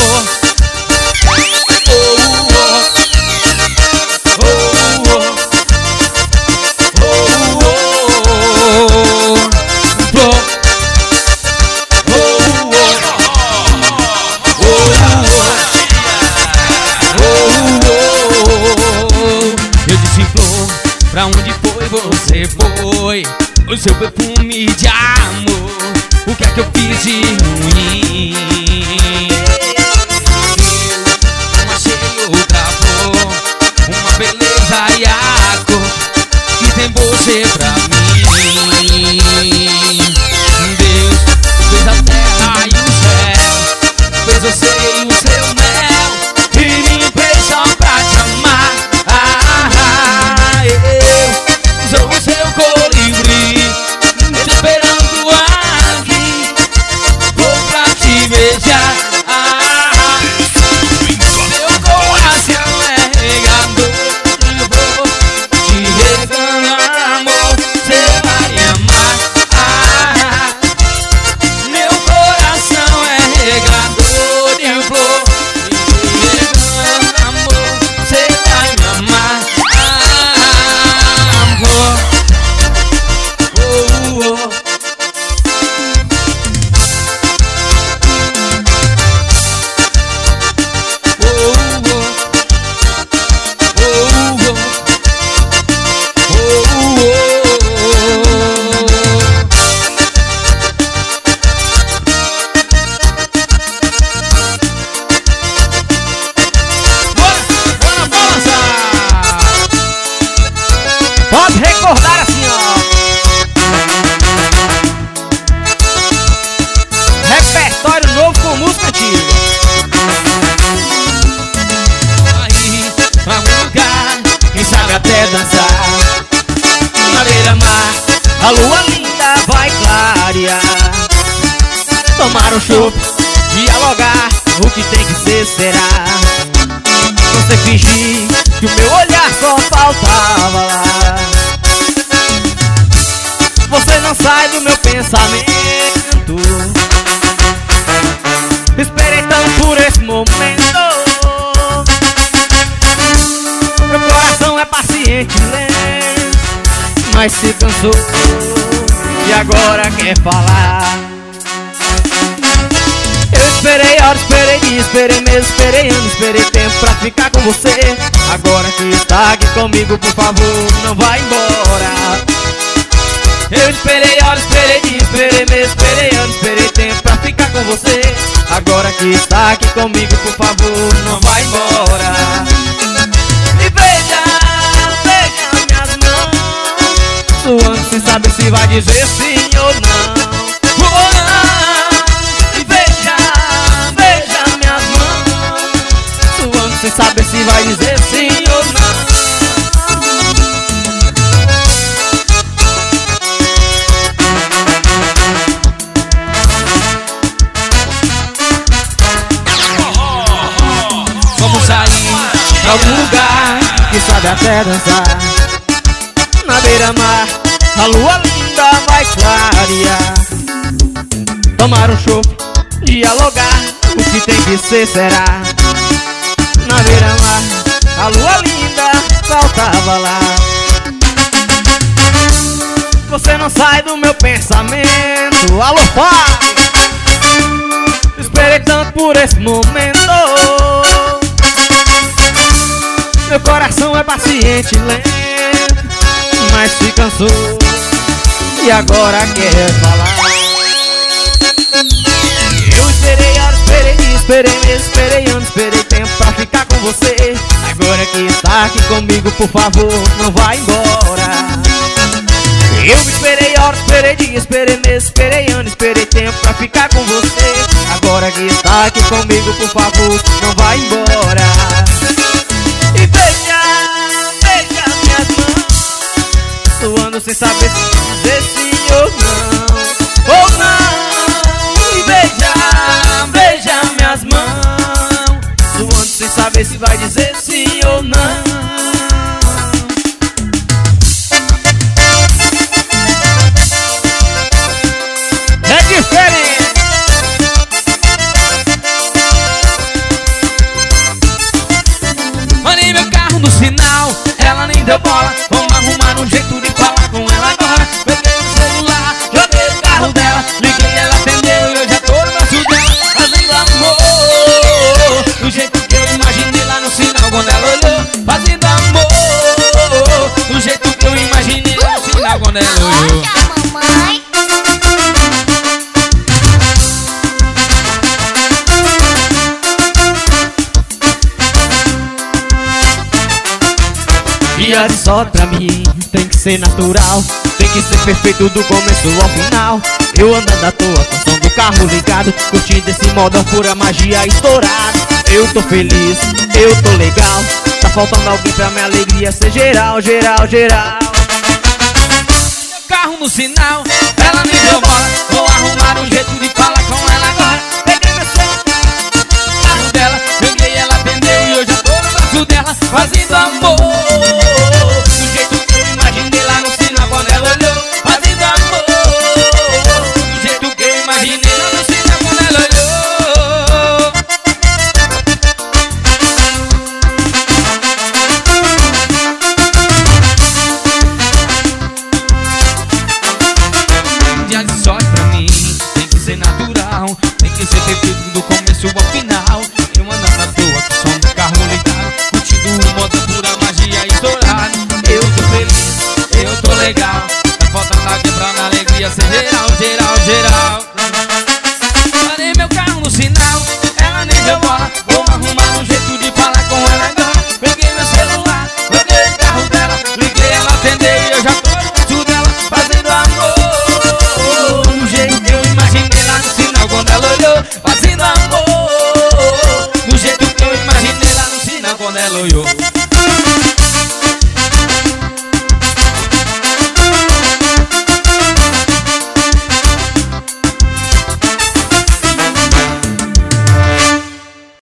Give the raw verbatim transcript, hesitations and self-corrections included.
flor. Pra onde foi você foi? O seu perfume de amor. O que é que eu fiz de ruim? Eu não achei outra flor, uma beleza e a cor que tem você pra mim. Deus fez a terra e o céu, fez você e o seu mel, e me fez só pra te amar. Sou o seu colibri, te esperando aqui, vou pra te beijar. Ah, meu coração é regador, eu vou te reclamar, amor, você vai amar. Ah, meu coração é regador, eu vou te reclamar, amor, você vai me amar. Pode recordar assim, ó. Repertório novo com música antiga. Aí, pra um lugar, quem sabe até dançar. Na beira-mar, a lua linda vai clarear. Tomar um chopp, dialogar, o que tem que ser será. Você fingir que o meu olhar só faltava lá. Você não sai do meu pensamento. Esperei tanto por esse momento. Meu coração é paciente, lento, mas se cansou e agora quer falar. Eu esperei horas, esperei dias, esperei meses, esperei anos, esperei tempo pra ficar com você. Agora que está aqui comigo, por favor, não vai embora. Eu esperei horas, esperei dias, esperei meses, esperei anos, esperei tempo pra ficar com você. Agora que está aqui comigo, por favor, não vai embora. E veja, veja minhas mãos, suando sem saber se vai dizer sim ou não. Oh, não. E veja, veja minhas mãos, suando sem saber se vai dizer sim ou não. Vamos sair pra algum lugar, que sabe até dançar. Na beira-mar, a lua linda vai clarear. Tomar um chopp, dialogar, o que tem que ser será. Na beira-mar, a lua linda faltava lá. Você não sai do meu pensamento. Alô, pai! Esperei tanto por esse momento. Meu coração é paciente, lento, mas se cansou e agora quer falar. Eu esperei horas, esperei dias, esperei meses, esperei anos, esperei tempo pra ficar com você. Agora que está aqui comigo, por favor, não vai embora. Eu esperei horas, esperei dias, esperei meses, esperei anos, esperei tempo pra ficar com você. Agora que está aqui comigo, por favor, não vai embora. E beija, beija minhas mãos, suando sem saber se dizer sim ou não. Ou não. E beija, beija minhas mãos, suando sem saber se vai dizer sim ou não. É diferente. ela olhou. Olha, mamãe. Dia de sorte pra mim tem que ser natural, tem que ser perfeito do começo ao final. Eu andando à toa com o som do carro ligado, curtindo esse modo pura magia estourado. Eu tô feliz, eu tô legal, tá faltando alguém pra minha alegria ser geral, geral, geral. Meu carro no sinal, ela nem deu bola. Vou arrumar um jeito de falar com ela agora. Peguei meu celular, carro dela, joguei, ela atendeu e eu já tô no braço dela, fazendo amor. Do jeito que eu imaginei lá no sinal quando ela olhou, fazendo amor. Do jeito que eu imaginei lá no sinal quando ela olhou. Dia de sorte pra mim tem que ser natural, tem que ser perfeito do começo ao final. Eu andando à toa com o som do carro ligado, curtindo o modo pura magia estourado. Eu tô feliz, eu tô legal, tá faltando alguém pra minha alegria ser geral, geral, geral. Parei meu carro no sinal, ela nem deu bola. Vou arrumar um jeito de falar com ela agora. Peguei meu celular, peguei o carro dela, liguei, ela atendeu e eu já tô no braço dela, fazendo amor. Do jeito que eu imaginei lá no sinal quando ela olhou, fazendo amor. Do jeito que eu imaginei lá no sinal quando ela olhou.